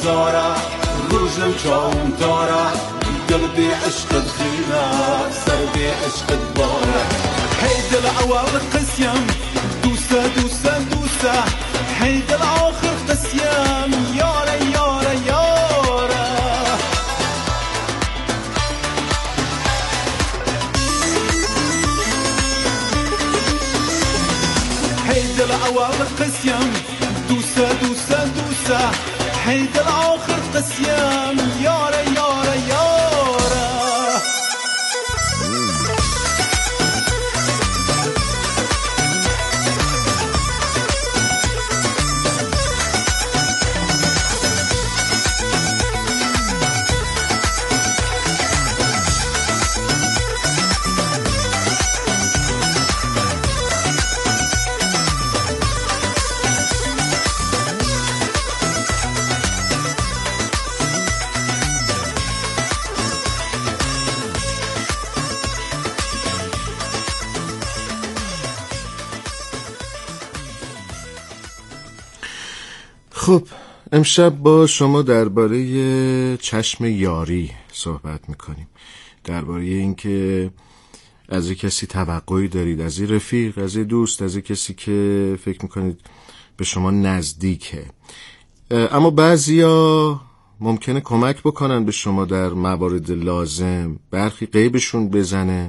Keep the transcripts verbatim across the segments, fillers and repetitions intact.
زاره روز و چون تاره دل بی عشقت خیره سر بی عشقت باره هی دل اول قسیم دوسه دوسه دوسه هی دل آخر قسیم یاره یاره یاره هی دل اول قسیم دوسه دوسه دوسه هی دل آخر قسیم یاره یاره یاره خب امشب با شما درباره چشم یاری صحبت میکنیم، درباره اینکه از یک کسی توقعی دارید، از یک رفیق، از یک دوست، از یک کسی که فکر میکنید به شما نزدیکه، اما بعضیا ممکنه کمک بکنن به شما در موارد لازم، برخی غیبشون بزنه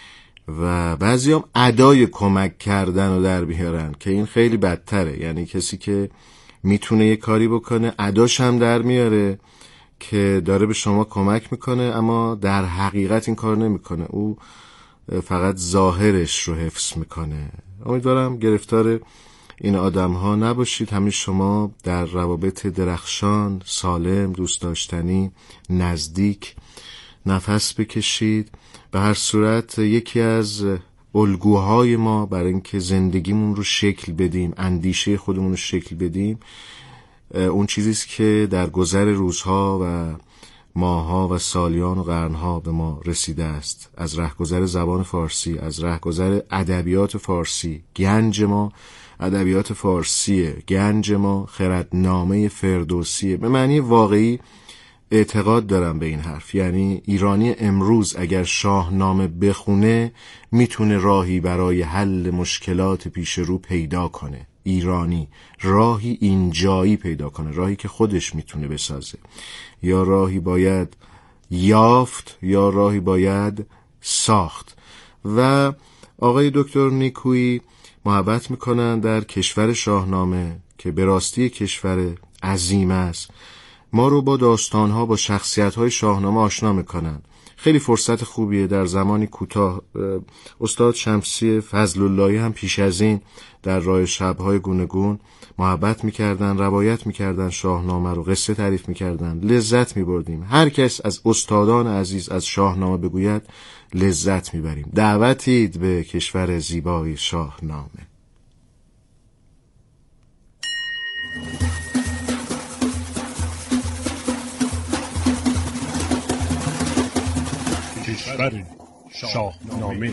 و بعضی هم ادای کمک کردن رو در بیارن که این خیلی بدتره. یعنی کسی که میتونه یه کاری بکنه اداش هم در میاره که داره به شما کمک میکنه، اما در حقیقت این کار نمیکنه، او فقط ظاهرش رو حفظ میکنه. امیدوارم گرفتار این آدم ها نباشید. همین شما در روابط درخشان، سالم، دوست داشتنی، نزدیک نفس بکشید. به هر صورت یکی از الگوهای ما برای اینکه زندگیمون رو شکل بدیم، اندیشه خودمون رو شکل بدیم، اون چیزیست که در گذر روزها و ماهها و سالیان و قرنها به ما رسیده است. از رهگذر زبان فارسی، از رهگذر ادبیات فارسی. گنج ما ادبیات فارسیه، گنج ما خردنامه فردوسیه. به معنی واقعی اعتقاد دارم به این حرف. یعنی ایرانی امروز اگر شاهنامه بخونه میتونه راهی برای حل مشکلات پیش رو پیدا کنه. ایرانی راهی اینجایی پیدا کنه، راهی که خودش میتونه بسازه. یا راهی باید یافت یا راهی باید ساخت. و آقای دکتر نیکویی محبت میکنن در کشور شاهنامه که به راستی کشور عظیم است، ما رو با داستانها، با شخصیت‌های شاهنامه آشنا میکنن. خیلی فرصت خوبیه در زمانی کوتاه. استاد شمسی فضل اللهی هم پیش از این در راه شب‌های گوناگون محبت میکردن، روایت میکردن شاهنامه رو، قصه تعریف میکردن، لذت میبردیم. هر کس از استادان عزیز از شاهنامه بگوید لذت میبریم. دعوتید به کشور زیبای شاهنامه. کشور شاهنامه.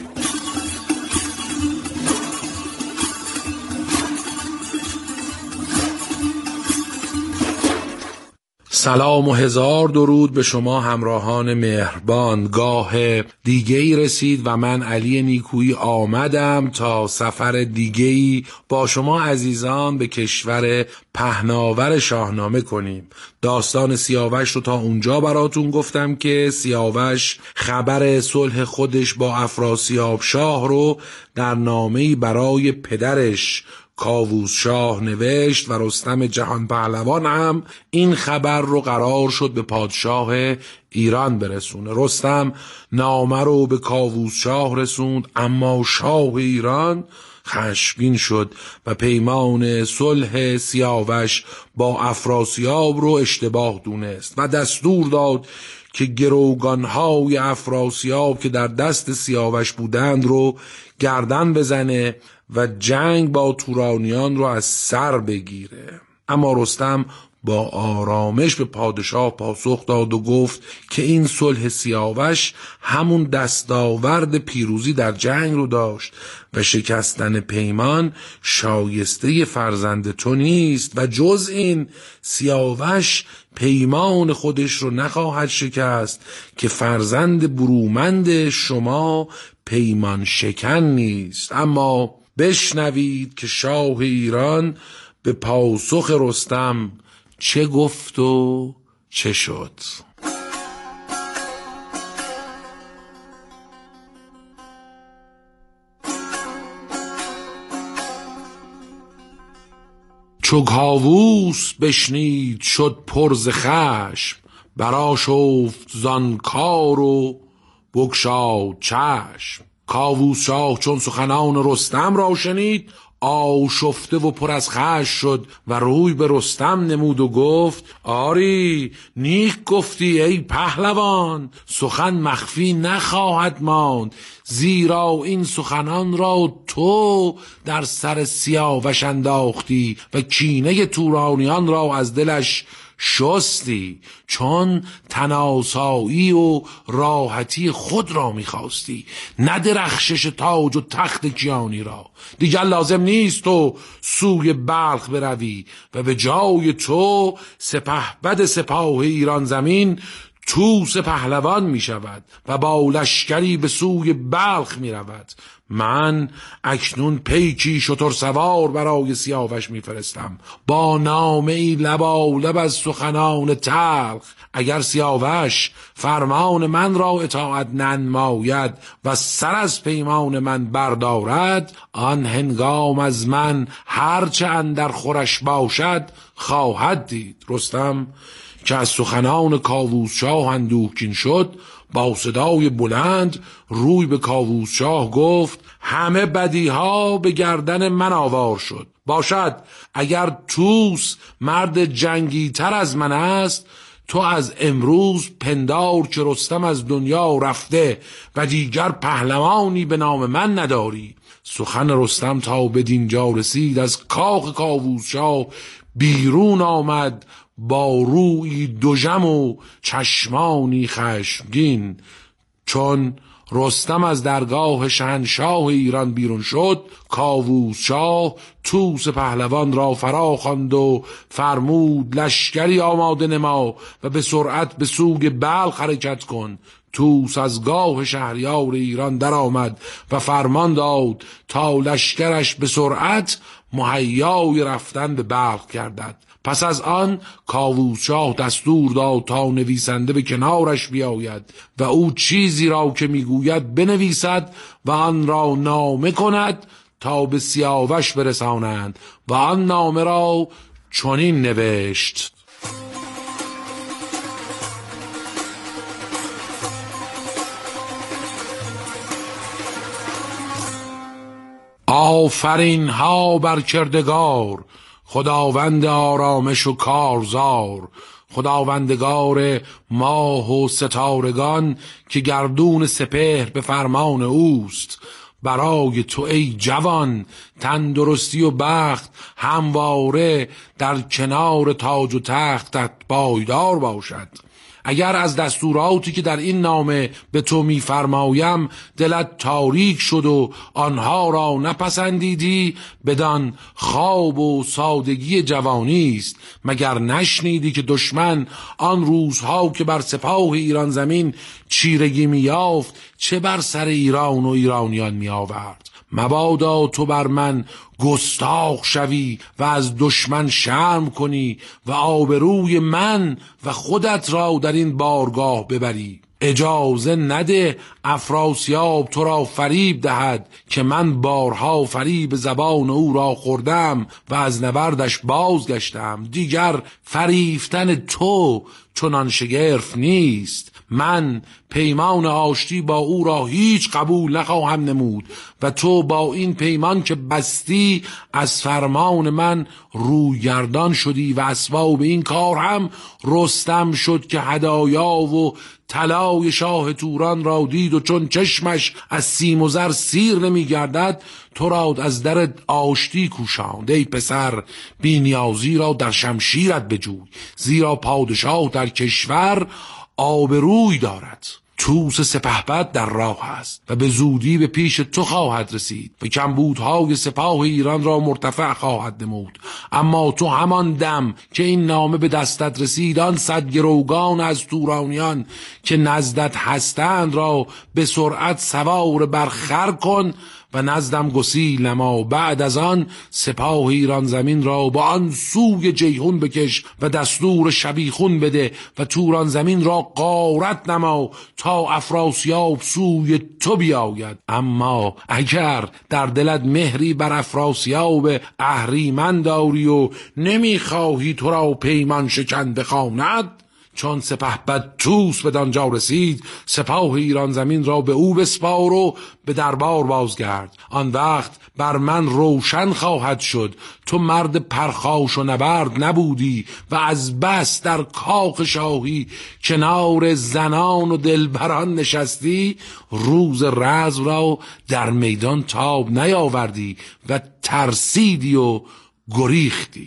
سلام و هزار درود به شما همراهان مهربان. گاه دیگه‌ای رسید و من علی نیکویی آمدم تا سفر دیگه‌ای با شما عزیزان به کشور پهناور شاهنامه کنیم. داستان سیاوش رو تا اونجا براتون گفتم که سیاوش خبر صلح خودش با افراسیاب شاه رو در نامه‌ای برای پدرش کاووس شاه نوشت و رستم جهان پهلوان هم این خبر رو قرار شد به پادشاه ایران برسونه. رستم نامه رو به کاووس شاه رسوند، اما شاه ایران خشمگین شد و پیمان صلح سیاوش با افراسیاب رو اشتباه دونست و دستور داد که گروگانهای افراسیاب که در دست سیاوش بودند رو گردن بزنه و جنگ با تورانیان رو از سر بگیره. اما رستم با آرامش به پادشاه پاسخ داد و گفت که این صلح سیاوش همون دستاورد پیروزی در جنگ رو داشت و شکستن پیمان شایسته فرزند تو نیست و جز این سیاوش پیمان خودش رو نخواهد شکست که فرزند برومند شما پیمان شکن نیست. اما بشنوید که شاه ایران به پاسخ رستم چه گفت و چه شد. چو کاووس بشنید شد پر ز خشم، برآشفت زان کار و بگشاد چشم. کاووس شاه چون سخنان رستم را شنید، آشفته و پر از خشم شد و روی به رستم نمود و گفت آری نیک گفتی ای پهلوان، سخن مخفی نخواهد ماند، زیرا این سخنان را تو در سر سیاوش انداختی و کینه تورانیان را از دلش شستی، چون تناسایی و راحتی خود را میخواستی، نه درخشش تاج و تخت کیانی را. دیگر لازم نیست تو سوی بلخ بروی و به جای تو سپهبد سپاه ایران زمین توس پهلوان می شود و با لشکری به سوی بلخ می رود. من اکنون پیکی شتر سوار برای سیاوش می فرستم با نامه ای لبالب از سخنان تلخ. اگر سیاوش فرمان من را اطاعت ننماید و سر از پیمان من بردارد، آن هنگام از من هرچه اندر خورش باشد خواهد دید. رستم که از سخنان کاووس شاه اندوهگین شد، با صدای بلند روی به کاووس شاه گفت همه بدیها به گردن من آوار شد. باشد اگر توس مرد جنگی تر از من است، تو از امروز پندار که رستم از دنیا رفته و دیگر پهلوانی به نام من نداری. سخن رستم تا به دینجا رسید، از کاخ کاووس شاه بیرون آمد با روی دوژم و چشمانی خشمگین. چون رستم از درگاه شاهنشاه ایران بیرون شد، کاووس شاه توس پهلوان را فرا خواند و فرمود لشکری آماده نما و به سرعت به سوی بلخ حرکت کن. توس از گاه شهریار ایران در آمد و فرمان داد تا لشکرش به سرعت مهیای رفتن به بلخ گردد. پس از آن کاووس شاه دستور داد تا نویسنده به کنارش بیاید و او چیزی را که میگوید بنویسد و آن را نامه کند تا به سیاوش برسانند. و آن نامه را چنین نوشت: آفرین ها بر کردگار، خداوند آرامش و کارزار، خداوندگار ماه و ستارگان که گردون سپهر به فرمان اوست. برای تو ای جوان تندرستی و بخت همواره در کنار تاج و تختت پایدار باشد. اگر از دستوراتی که در این نامه به تو می‌فرمایم دلت تاریک شد و آنها را نپسندیدی، بدان خواب و سادگی جوانی است. مگر نشنیدی که دشمن آن روزها که بر سپاه ایران زمین چیرگی می‌یافت چه بر سر ایران و ایرانیان می‌آورد؟ مبادا تو بر من گستاخ شوی و از دشمن شرم کنی و آبروی من و خودت را در این بارگاه ببری. اجازه نده افراسیاب تو را فریب دهد که من بارها فریب زبان او را خوردم و از نبردش بازگشتم. دیگر فریفتن تو چنان شگرف نیست. من پیمان آشتی با او را هیچ قبول نخواهم نمود و تو با این پیمان که بستی از فرمان من رویگردان شدی و اسباب این کار هم رستم شد که هدایا و طلای شاه توران را دید و چون چشمش از سیم و زر سیر نمی گردد تو را از در آشتی کوشاند. ای پسر بی نیازی را در شمشیرت بجوی، زیرا پادشاه در کشور آبروی دارد. طوس سپهبد در راه است و به زودی به پیش تو خواهد رسید و کمبودهای سپاه ایران را مرتفع خواهد نمود. اما تو همان دم که این نامه به دستت رسید آن صد گروگان از تورانیان که نزدت هستند را به سرعت سوار بر خر کن و نزدم گسیل نما. بعد از آن سپاه ایران زمین را با آن سوی جیهون بکش و دستور شبیخون بده و توران زمین را غارت نما تا افراسیاب سوی تو بیاید. اما اگر در دلت مهری بر افراسیاب اهریمن داری و نمیخواهی تو را پیمان شکن بخواند، چون سپهبد طوس به دانجا رسید سپاه ایران زمین را به او بسپار و به دربار بازگرد. آن وقت بر من روشن خواهد شد تو مرد پرخاش و نبرد نبودی و از بس در کاخ شاهی کنار زنان و دلبران نشستی روز رزم را در میدان تاب نیاوردی و ترسیدی و گریختی.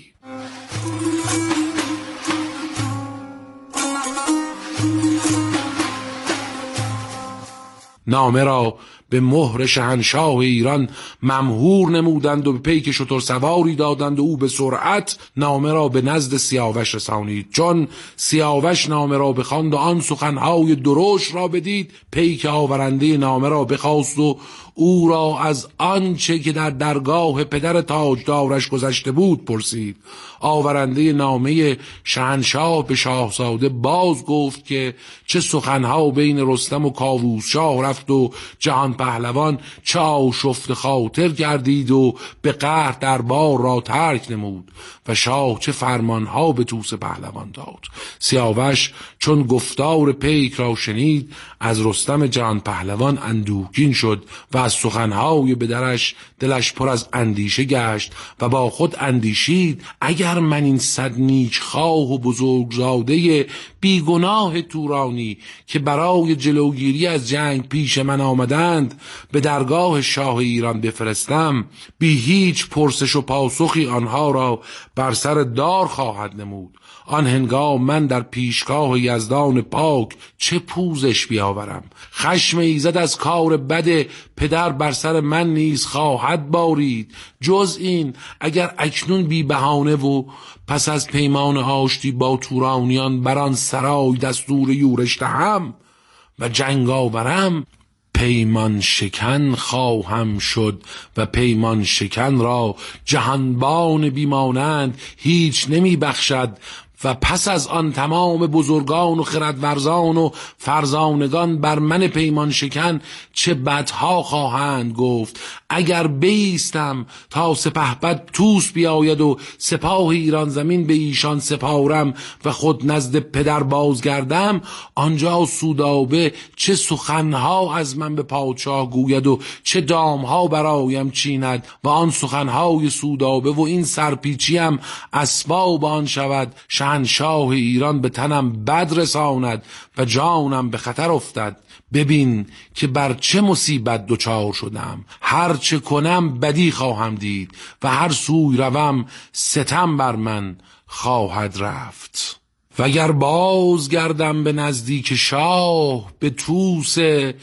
نامه را به مهر شاهنشاه ایران ممهور نمودند و به پیک شتر سواری دادند و او به سرعت نامه را به نزد سیاوش رسانید. چون سیاوش نامه را بخواند و آن سخنهای درشت را بدید، پیک آورنده نامه را بخواست و او را از آنچه که در درگاه پدر تاجدارش گذشته بود پرسید. آورنده نامه شاهنشاه به شاهزاده باز گفت که چه سخنها بین رستم و کاووس شاه رفت و جهان پهلوان چه آشفت خاطر گردید و به قهر دربار را ترک نمود و شاه چه فرمانها به طوس پهلوان داد. سیاوش چون گفتار پیک را شنید از رستم جهان پهلوان اندوهگین شد و از سخنهای پدرش دلش پر از اندیشه گشت و با خود اندیشید اگر من این صد نیکخواه و بزرگزاده بیگناه تورانی که برای جلوگیری از جنگ پیش من آمدند به درگاه شاه ایران بفرستم، بی هیچ پرسش و پاسخی آنها را بر سر دار خواهد نمود. آن هنگام من در پیشگاه یزدان پاک چه پوزش بیاورم؟ خشم ایزد از کار بد پدر بر سر من نیز خواهد بارید. جز این اگر اکنون بی بهانه و پس از پیمان آشتی با تورانیان بران سرای دستور یورش دهم و جنگ آورم، پیمان شکن خواهم شد و پیمان شکن را جهانبان بیمانند هیچ نمی بخشد و پس از آن تمام بزرگان و خردورزان و فرزانگان بر من پیمان شکن چه بدها خواهند گفت. اگر بیستم تا سپهبد طوس بیاید و سپاه ایران زمین به ایشان سپارم و خود نزد پدر بازگردم، آنجا سودابه چه سخنها از من به پادشاه گوید و چه دامها برایم چیند و آن سخنهای سودابه و این سرپیچیم اسباب آن شود شاهنشاه ایران به تنم بد رساند و جانم به خطر افتد. ببین که بر چه مصیبت دچار شدم. هر چه کنم بدی خواهم دید و هر سوی روم ستم بر من خواهد رفت. وگر باز گردم به نزدیک شاه به طوس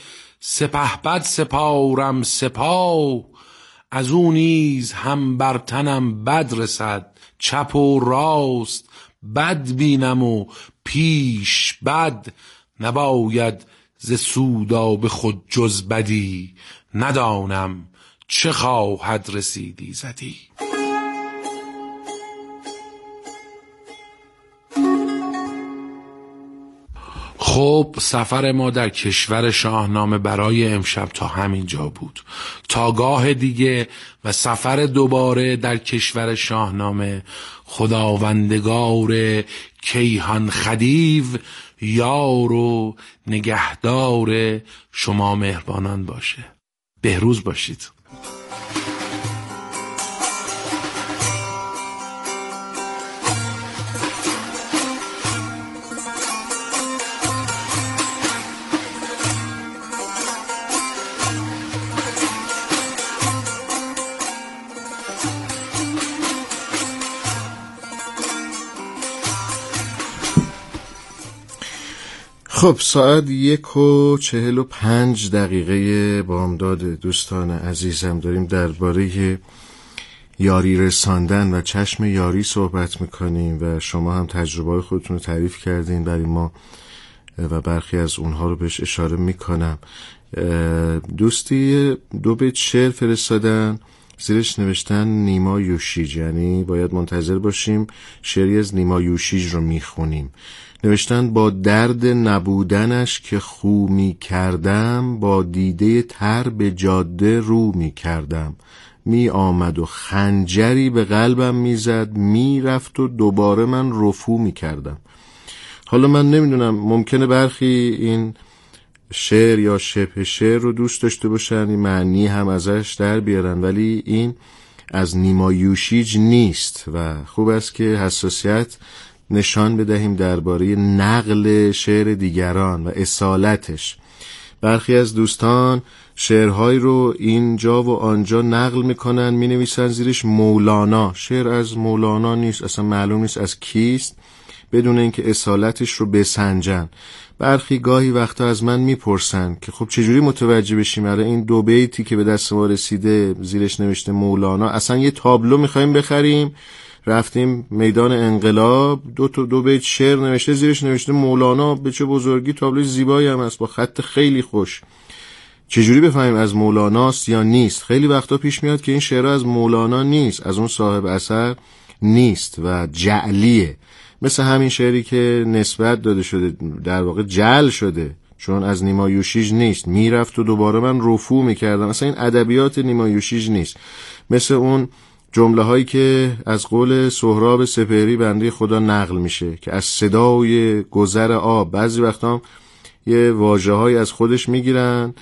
سپهبد سپارم سپاه، از او نیز هم بر تنم بد رسد. چپ و راست بد بینم و پیش بد، نباید ز سودا به خود جز بدی، ندانم چه خواهد رسیدی زدی. خب سفر ما در کشور شاهنامه برای امشب تا همین جا بود. تا گاه دیگه و سفر دوباره در کشور شاهنامه، خداوندگار کیهان خدیو یار و نگهدار شما مهربانان باشه. بهروز باشید. خب ساعت یک و چهل و پنج دقیقه بامداد. دوستان عزیزم داریم درباره یاری رساندن و چشم یاری صحبت میکنیم و شما هم تجربه خودتون رو تعریف کردین برای ما و برخی از اونها رو بهش اشاره میکنم. دوستی دو بیت شعر فرستادن، زیرش نوشتن نیما یوشیج، یعنی باید منتظر باشیم شعری از نیما یوشیج رو میخونیم. نوشتن با درد نبودنش که خو می کردم، با دیده تر به جاده رو می کردم. می آمد و خنجری به قلبم می زد، می رفت و دوباره من رفو می کردم. حالا من نمیدونم، ممکنه برخی این شعر یا شبه شعر رو دوست داشته باشن، این معنی هم ازش در بیارن، ولی این از نیما یوشیج نیست و خوب است که حساسیت نشان بدهیم درباره نقل شعر دیگران و اصالتش. برخی از دوستان شعرهای رو اینجا و آنجا نقل میکنن، مینویسن زیرش مولانا. شعر از مولانا نیست، اصلا معلوم نیست از کیست، بدون اینکه اصالتش رو بسنجن. برخی گاهی وقتا از من میپرسن که خب چجوری متوجه بشیم آره این دو بیتی که به دست ما رسیده زیرش نوشته مولانا، اصلا یه تابلو میخوایم بخریم، رفتیم میدان انقلاب، دو تا دو بیت شعر نوشته زیرش نوشته مولانا، به چه بزرگی، تابلوی زیبایی هم است با خط خیلی خوش. چجوری بفهمیم از مولاناست یا نیست؟ خیلی وقتا پیش میاد که این شعر از مولانا نیست، از اون صاحب اثر نیست و جعلیه. مثل همین شعری که نسبت داده شده، در واقع جعل شده، چون از نیما یوشیج نیست، میرفت و دوباره من رفو میکردم. مثلا این ادبیات نیما یوشیج نیست. مثل اون جمله هایی که از قول سهراب سپهری بنده خدا نقل میشه که از صدای گذر آب، بعضی وقتا هم یه واژه های از خودش میگیرن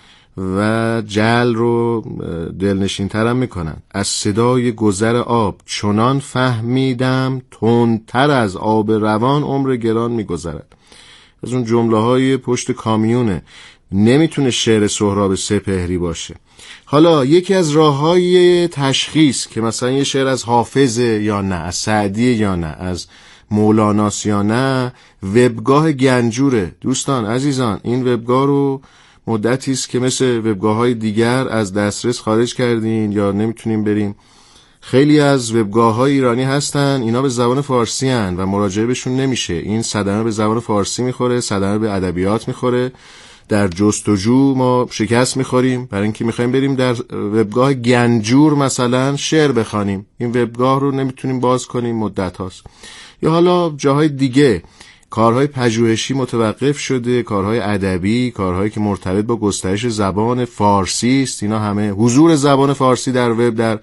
و جعل رو دلنشین ترم میکنن. از صدای گذر آب چنان فهمیدم، تندتر از آب روان عمر گران میگذرد. از اون جمله های پشت کامیونه، نمیتونه شعر سهراب سپهری باشه. حالا یکی از راه‌های تشخیص که مثلا یه شعر از حافظ یا نه، از سعدی یا نه، از مولاناست یا نه، وبگاه گنجوره. دوستان عزیزان، این وبگاه رو مدتی است که مثل وبگاه‌های دیگر از دسترس خارج کردین یا نمیتونیم بریم. خیلی از وبگاه‌های ایرانی هستن، اینا به زبان فارسی هن و مراجعه بهشون نمیشه. این صدمه به زبان فارسی میخوره، صدمه به ادبیات میخوره. در جستجو ما شکست میخوریم برای اینکه میخوایم بریم در وبگاه گنجور مثلا شعر بخوانیم. این وبگاه رو نمیتونیم باز کنیم، مدت هاست. یا حالا جاهای دیگه کارهای پژوهشی متوقف شده، کارهای ادبی، کارهایی که مرتبط با گسترش زبان فارسی است، اینا همه حضور زبان فارسی در وب در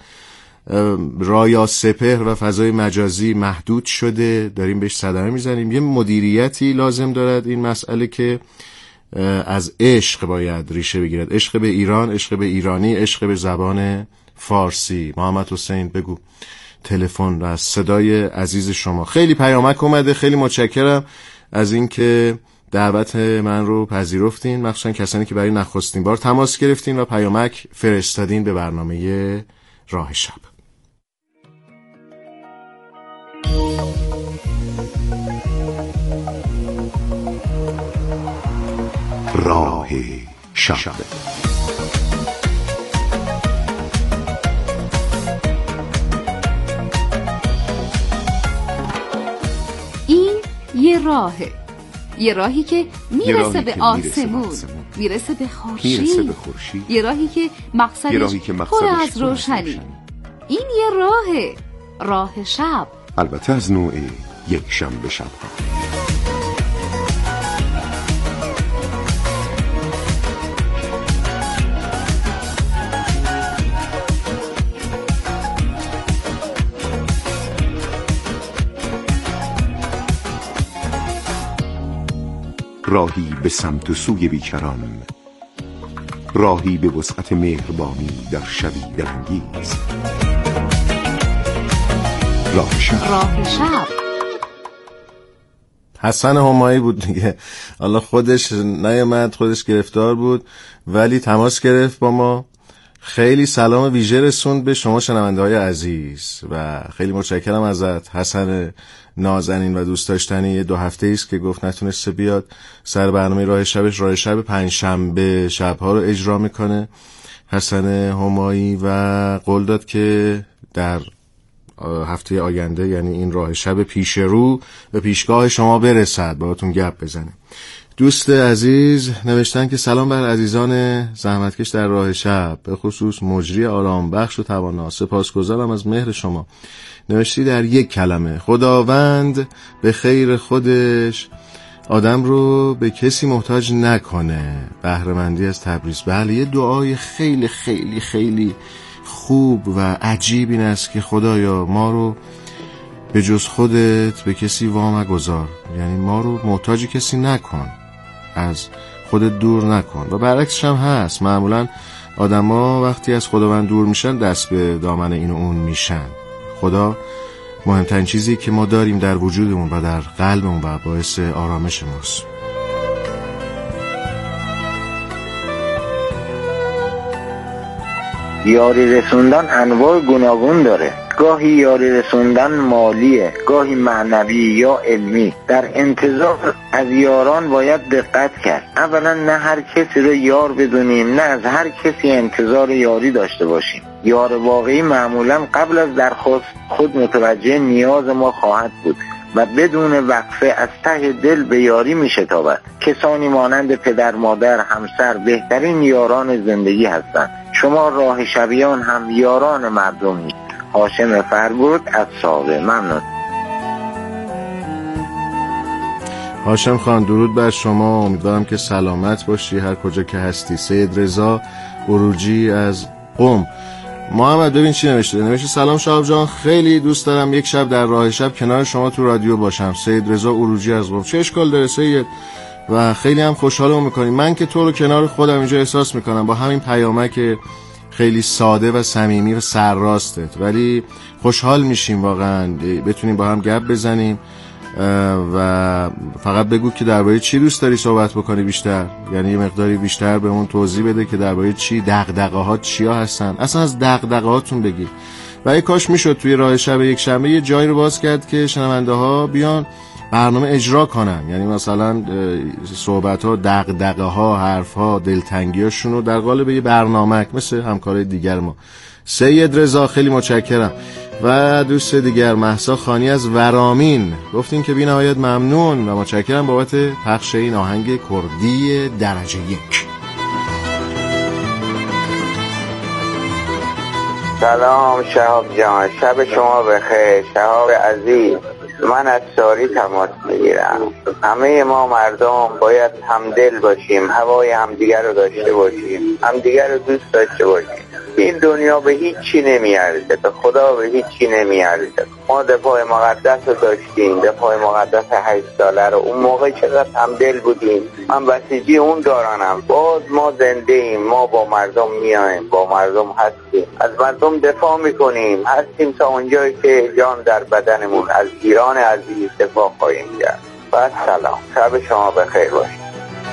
رایا سپهر و فضای مجازی محدود شده، داریم بهش صدمه میزنیم. یه مدیریتی لازم دارد این مسئله که از عشق باید ریشه بگیرد، عشق به ایران، عشق به ایرانی، عشق به زبان فارسی. محمد حسین بگو تلفن و صدای عزیز شما. خیلی پیامک اومده، خیلی متشکرم از اینکه دعوت من رو پذیرفتین، مخصوصا کسانی که برای نخستین بار تماس گرفتین و پیامک فرستادین به برنامه راه شب. راه شب. این یه راهه، یه راهی که میرسه به آسمون، میرسه به خورشید، یه راهی که مقصدش پر از روشنی. این یه راهه، راه شب، البته از نوع یک شنبه شب‌ها. راهی به سمت و سوی بیکران، راهی به وسعت مهربانی در شبی دلانگیز. راه شب. راه شب. حسن همایی بود دیگه. حالا خودش نیامد، خودش گرفتار بود ولی تماس گرفت با ما. خیلی سلام ویژه رسوند به شما شنونده های عزیز و خیلی متشکرم ازت حسن نازنین و دوست داشتنی. یه دو هفته ایست که گفت نتونسته بیاد سر برنامه راه شبش. راه شب پنجشنبه شبها رو اجرا میکنه حسن همایی و قول داد که در هفته آینده، یعنی این راه شب پیش رو، به پیشگاه شما برسد، باهاتون گپ بزنه. دوست عزیز نوشتن که سلام بر عزیزان زحمتکش در راه شب، به خصوص مجری آرام بخش و توانا. سپاسگزارم از مهر شما. نوشتی در یک کلمه: خداوند به خیر خودش آدم رو به کسی محتاج نکنه. بهره‌مندی از تبریز. بله، یه دعای خیلی خیلی خیلی خوب و عجیب این است که خدایا ما رو به جز خودت به کسی وا مگذار، یعنی ما رو محتاج کسی نکن، از خودت دور نکن. و برعکسش هم هست، معمولا آدما وقتی از خداوند دور میشن دست به دامن این و اون میشن. خدا مهمترین چیزی که ما داریم در وجودمون و در قلبمون و باعث آرامش ماست. یاری رسوندن انواع گوناگون داره. گاهی یاری رسوندن مالیه، گاهی معنوی یا علمی. در انتظار از یاران باید دقت کرد. اولا نه هر کسی رو یار بدونیم، نه از هر کسی انتظار یاری داشته باشیم. یار واقعی معمولا قبل از درخواست خود متوجه نیاز ما خواهد بود و بدون وقفه از ته دل به یاری می شتابد. کسانی مانند پدر، مادر، همسر بهترین یاران زندگی هستند. شما راه شبیان هم یاران مردمی. هاشم فربود از ساوه. ممنون. هاشم خان درود بر شما، امیدوارم که سلامت باشی هر کجا که هستی. سید رضا اروجی از قم. محمد ببین چی نوشته. نوشته سلام شهاب جان، خیلی دوست دارم یک شب در راه شب کنار شما تو رادیو باشم. سید رضا اروجی از قم. چه اشکال داره سید؟ و خیلی هم خوشحالم میکنیم. من که تو رو کنار خودم اینجا احساس میکنم با همین پیامک خیلی ساده و صمیمی و سرراستت، ولی خوشحال میشیم واقعا بتونیم با هم گپ بزنیم. و فقط بگو که درباره چی دوست داری صحبت بکنی بیشتر، یعنی یه مقداری بیشتر به اون توضیح بده که درباره چی، دغدغه‌هات چیا هستن، اصلا از دغدغه‌هاتون بگی. و ای کاش میشد توی راه شب یک شنبه یه جایی رو باز کرد که شنونده ها بیان برنامه اجرا کنن، یعنی مثلا صحبت ها، دغدغه ها، حرف ها، دلتنگی هاشون رو در قالب یه برنامه مثل همکارای دیگر ما. سید رضا خیلی متشکرم. و دوست دیگر مهسا خانی از ورامین گفتین که بی نهایت ممنون و متشکرم بابت پخش این آهنگ کردی درجه یک. سلام شهاب جان، شب شما بخیر. شهاب عزیز، من از ساری تماس میگیرم. همه ما مردم باید همدل باشیم، هوای همدیگر رو داشته باشیم، همدیگر رو دوست داشته باشیم. این دنیا به هیچ چی نمیارزه، به خدا به هیچ چی نمیارزه. ما دفاع مقدس رو داشتیم، دفاع مقدس هشت ساله رو، اون موقع چقدر همدل بودیم. من بسیجی اون دارانم، باز ما زنده ایم، ما با مردم میایم، با مردم هستیم، از مردم دفاع میکنیم، هستیم تا اونجایی که جان در بدنمون از ایران عزیز دفاع خواهیم کرد. بعد سلام، شب شما بخیر باشید.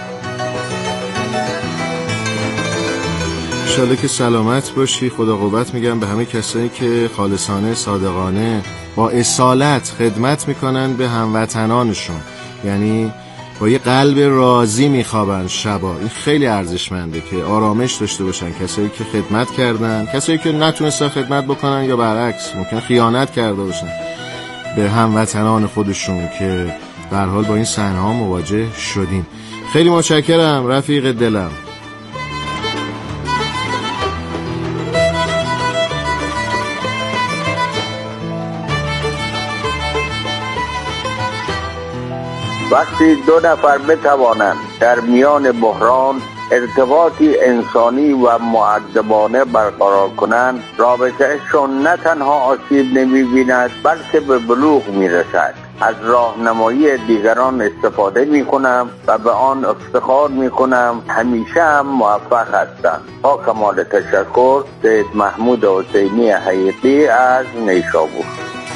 انشالله که سلامت باشی. خدا قوت میگم به همه کسانی که خالصانه، صادقانه، با اصالت خدمت میکنن به هموطنانشون، یعنی با یه قلب راضی میخوابن شبا. این خیلی ارزشمنده که آرامش داشته باشن کسایی که خدمت کردن، کسایی که نتونستن خدمت بکنن یا برعکس ممکن خیانت کرده باشن به هموطنان خودشون که به هر حال با این صحنه‌ها مواجه شدیم. خیلی متشکرم رفیق دلم. وقتی دو نفر بتوانند در میان بحران ارتباطی انسانی و مؤدبانه برقرار کنند، رابطهشون نه تنها آسیب نمی‌بیند بلکه به بلوغ میرسد. از راهنمایی دیگران استفاده می کنم و به آن افتخار می کنم. همیشه هم موفق هستم. با کمال تشکر، سید محمود حسینی حقیقی از نیشابور.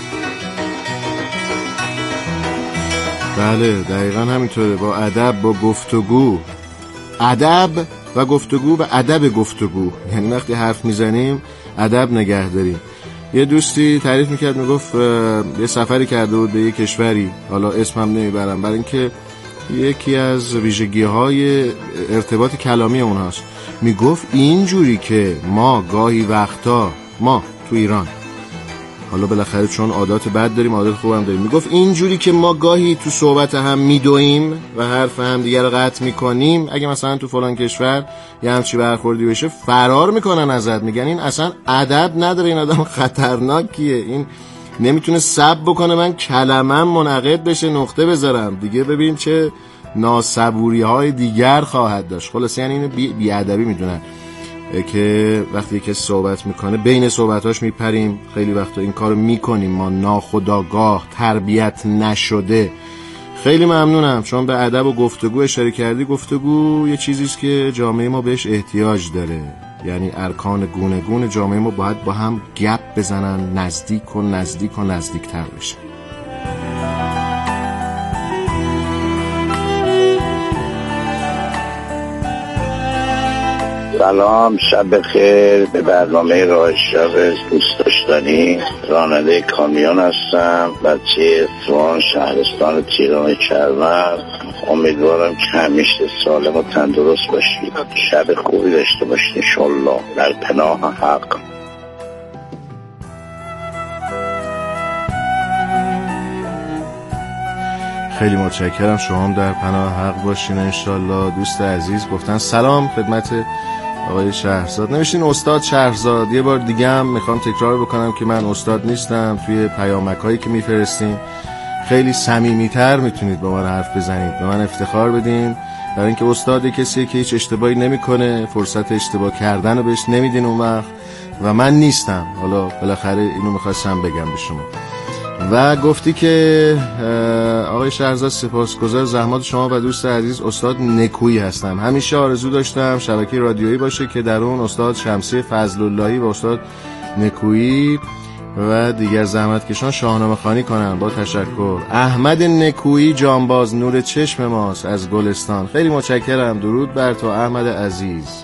بله دقیقا همینطوره، با ادب، با گفتگو، ادب و گفتگو و ادب گفتگو، یعنی وقتی حرف میزنیم ادب نگه داریم. یه دوستی تعریف میکرد، میگفت یه سفری کرده بود به یه کشوری، حالا اسمم نمیبرم برای اینکه یکی از ویژگی های ارتباط کلامی اونهاست. میگفت اینجوری که ما گاهی وقتا ما تو ایران، حالا بالاخره چون عادات بد داریم عادات خوب هم داریم، میگفت اینجوری که ما گاهی تو صحبت هم میدویم و حرف هم دیگر رو قطع میکنیم، اگه مثلا تو فلان کشور یه همچی برخوردی بشه فرار میکنن ازت، میگن این اصلا ادب نداره، این آدم خطرناکیه، این نمیتونه صبر بکنه من کلمم منعقد بشه نقطه بذارم دیگه، ببین چه ناصبوری های دیگر خواهد داشت. خلاص یعنی اینو بی, بی ادبی میدونن که وقتی کسی صحبت میکنه بین صحبتاش میپریم. خیلی وقتا این کارو میکنیم ما ناخودآگاه، تربیت نشده. خیلی ممنونم چون به ادب و گفتگو اشاره کردی. گفتگو یه چیزیست که جامعه ما بهش احتیاج داره، یعنی ارکان گونه گونه جامعه ما باید با هم گپ بزنن، نزدیک و نزدیک و نزدیکتر بشن. سلام، شب خیر به برنامه راه شب دوست داشتنی. راننده کامیون هستم، بچه اصفهان، شهرستان تیران کرمر. امیدوارم که همیشه سالم و تندرست باشید. شب خوبی داشته باشید انشالله در پناه حق. خیلی متشکرم، شما هم در پناه حق باشین انشالله. دوست عزیز گفتن سلام خدمت آقای شهرزاد، نوشتین استاد شهرزاد. یه بار دیگه هم میخوام تکرار بکنم که من استاد نیستم. توی پیامک هایی که میفرستین خیلی صمیمیتر میتونید با من حرف بزنید، به من افتخار بدین، برای اینکه استاد کسیه که هیچ اشتباهی نمیکنه، فرصت اشتباه کردن رو بهش نمیدین اون وقت، و من نیستم. حالا بالاخره اینو میخواستم بگم به شما. و گفتی که آقای شهرزاد سپاسگزار زحمات شما و دوست عزیز استاد نکویی هستم. همیشه آرزو داشتم شبکه رادیویی باشه که در اون استاد شمسی فضل اللهی و استاد نکویی و دیگر زحمتکشان شاهنامه خوانی کنن. با تشکر. احمد نکویی جانباز نور چشم ماست از گلستان. خیلی متشکرم. درود بر تو احمد عزیز.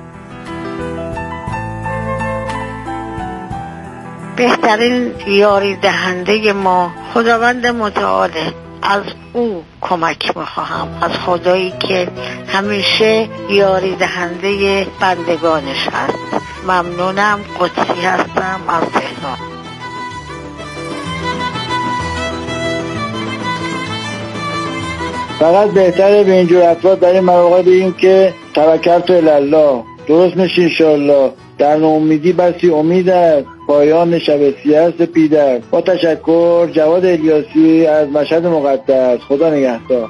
بهترین یاری دهنده ما خداوند متعاله، از او کمک میخواهم، از خدایی که همیشه یاری دهنده بندگانش هست. ممنونم. قدسی هستم از تهران. فقط بهتره به اینجور افراد در این مواقع بگیم که توکلت الله، درست میشه انشالله. در ناامیدی بسی امید است، پایان شب سیاه سپید است. با تشکر. جواد الیاسی از مشهد مقدس. خدا نگهدار.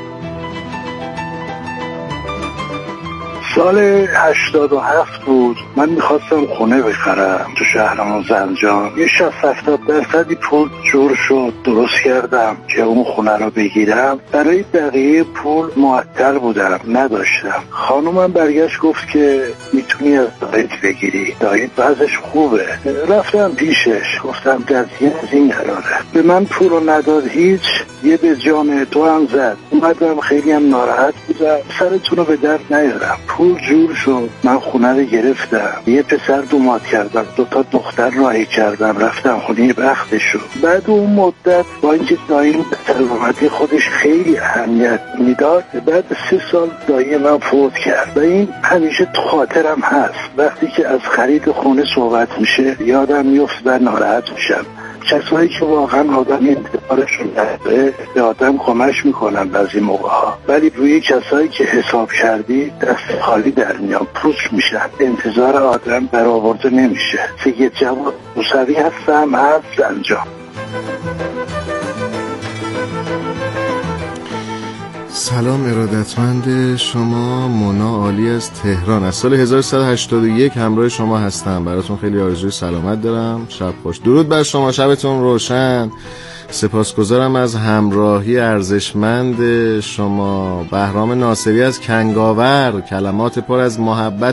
سال هشتاد و هفت بود. من میخواستم خونه بخرم تو شهرمان زنجان. یه شصت هفتاد درصدی پول جور شد، درست کردم که اون خونه رو بگیرم. برای بقیه پول معطل بودم، نداشتم. خانومم برگشت گفت که میتونی از دایت بگیری، دایت وضعش خوبه. رفتم پیشش، گفتم قضیه از این قراره. به من پول رو نداد هیچ، یه به جان تو هم زد. اومدم خیلی هم ناراحت بودم، سرتون رو به درد نیارم. پول جور شد، من خونه رو گرفتم، یه پسر دومات کردم، دوتا دختر راهی کردم، رفتم خونه بختشو. بعد اون مدت با اینکه داییم به سلامتی خودش خیلی اهمیت میداد، بعد سه سال دایی من فوت کرد و این همیشه تو خاطرم هست. وقتی که از خرید خونه صحبت میشه یادم میفته و ناراحت میشم. کسایی که واقعا آدم انتظارشون نداره به آدم کمک میکنن بعضی موقع ها، ولی روی کسایی که حساب کردی دست خالی در میان، پوچ میشن، انتظار آدم برآورده نمیشه. سید جواد موسوی هستم از زنجان. سلام ارادتمند شما، مونا عالی از تهران. از سال هزار و سیصد و هشتاد و یک همراه شما هستم. براتون خیلی آرزوی سلامت دارم. شب خوش. درود بر شما، شبتون روشن. سپاسگزارم از همراهی ارزشمند شما. بهرام ناصری از کنگاور، کلمات پر از محبت